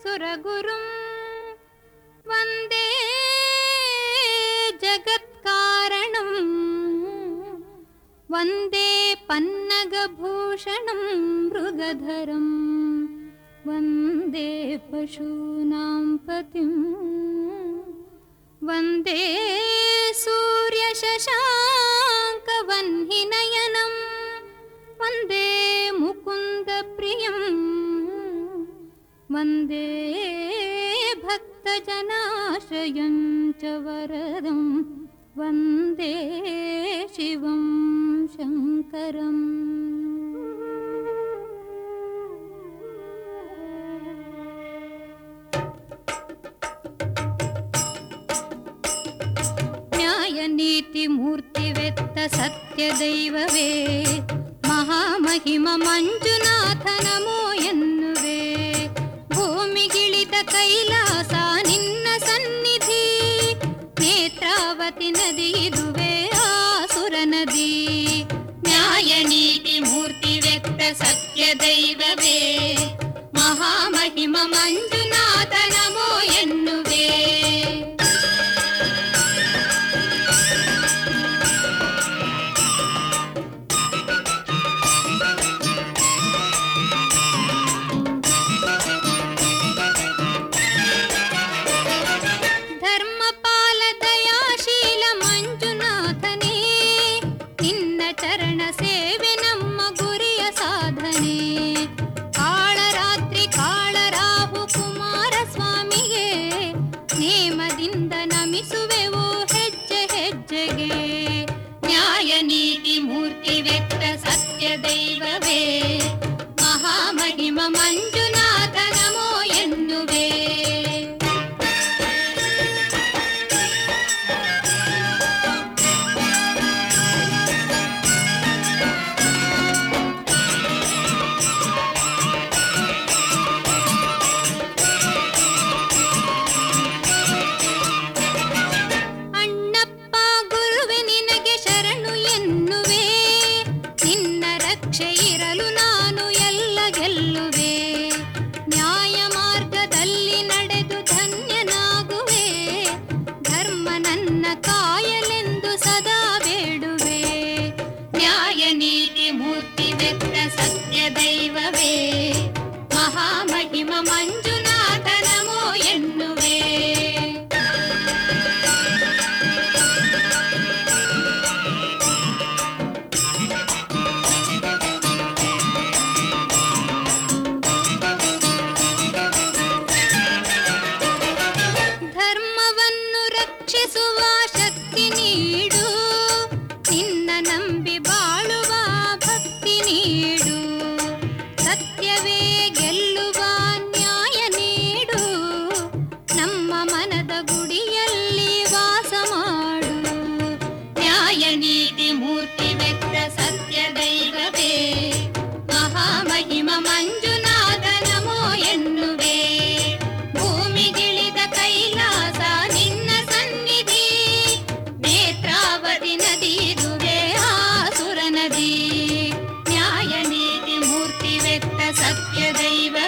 ಸುರಗುರುಂ ವಂದೇ ಜಗತ್ಕಾರಣಂ ವಂದೇ ಪನ್ನಗಭೂಷಣಂ ಮೃಗಧರಂ ವಂದೇ ಪಶೂನಾಂ ಪತಿಂ ವಂದೇ ಸೂರ್ಯಶಶಾಂಕವನ್ಹಿನಯನಂ ವಂದೇ ಮುಕುಂದಪ್ರಿಯಂ ವಂದೇ ಭಕ್ತಜನಾಶ್ರಯಂ ಚ ವರದಂ ವಂದೇ ಶಿವಂ ಶಂಕರಂ. ನ್ಯಾಯನೀತಿ ಮೂರ್ತಿವೆತ್ತ ಸತ್ಯದೈವವೇ ಮಹಾಮಹಿಮ ಮಂಜುನಾಥ ನಮೋ ಎನ್ನುವೆ. ಭೂಮಿಗಿಳಿದ ಕೈಲಾಸ ನಿನ್ನ ಸನ್ನಿಧಿ, ನೇತ್ರಾವತಿ ನದಿ ಇದುವೆ ಆಸುರ ನದಿ. ನ್ಯಾಯನೀತಿ ಮೂರ್ತಿವೆತ್ತ ಸತ್ಯದೈವವೇ ಮಹಾಮಹಿಮ ಮಂಜುನಾಥ ನಮೋ ಎನ್ನುವೆ. ಚರಣ ಸೇವೆ ನಮ್ಮ ಗುರಿಯ ಸಾಧನೆ. ಕಾಳರಾತ್ರಿ ಕಾಳರಾಹು ಕುಮಾರಸ್ವಾಮಿಗೆ ನೇಮದಿಂದ ನಮಿಸುವೆವು ಹೆಜ್ಜೆ ಹೆಜ್ಜೆಗೆ. ನ್ಯಾಯ ನೀತಿ ಮೂರ್ತಿ ವ್ಯಕ್ತ ಸತ್ಯ ದೈವವೇ ಮಹಾಮಹಿಮ ಮಂಜುನಾಥ ನಮೋ ಎನ್ನುವೆ. ಇರಲು ನಾನು ಎಲ್ಲ ಗೆಲ್ಲುವೆ. ನ್ಯಾಯ ಮಾರ್ಗದಲ್ಲಿ ನಡೆದು ಧನ್ಯನಾಗುವೆ. ಧರ್ಮ ನನ್ನ ಕಾಯಲೆಂದು ಸದಾ ಬೇಡುವೆ. ನ್ಯಾಯ ನೀತಿ ಮೂರ್ತಿ ವ್ಯಕ್ತ ಸತ್ಯ ದೈವವೇ ಮಹಾಮಹಿಮ ಮಂಜುನಾಥ ನಮೋ ಎನ್ನುವೆ. ರಕ್ಷಿಸುವ ಶಕ್ತಿ ನೀಡು, ನಿನ್ನ ನಂಬಿ ಬಾಳುವ ಭಕ್ತಿ ನೀಡು. ಸತ್ಯವೇ ಗೆಲ್ಲುವ ನ್ಯಾಯ ನೀಡು, ನಮ್ಮ ಮನದ ಗುಡಿಯಲ್ಲಿ ವಾಸ ಮಾಡು. ನ್ಯಾಯ ನೀತಿ ಮೂರ್ತಿ ವ್ಯಕ್ತ ಸತ್ಯ ದೈವವೇ ಮಹಾಮಹಿಮ ಮಂಜುನಾಥ ನಮೋ ಎನ್ನುವೆ. ಭೂಮಿಗಿಳಿದ ಕೈಲಾಸ ನಿನ್ನ ಸನ್ನಿಧಿ, ನೇತ್ರಾವತಿ ನದಿ ಇದುವೆ ಆಸುರ ನದಿ. ನ್ಯಾಯ ನೀತಿ ಮೂರ್ತಿ ವ್ಯಕ್ತ ಸತ್ಯ ದೈವ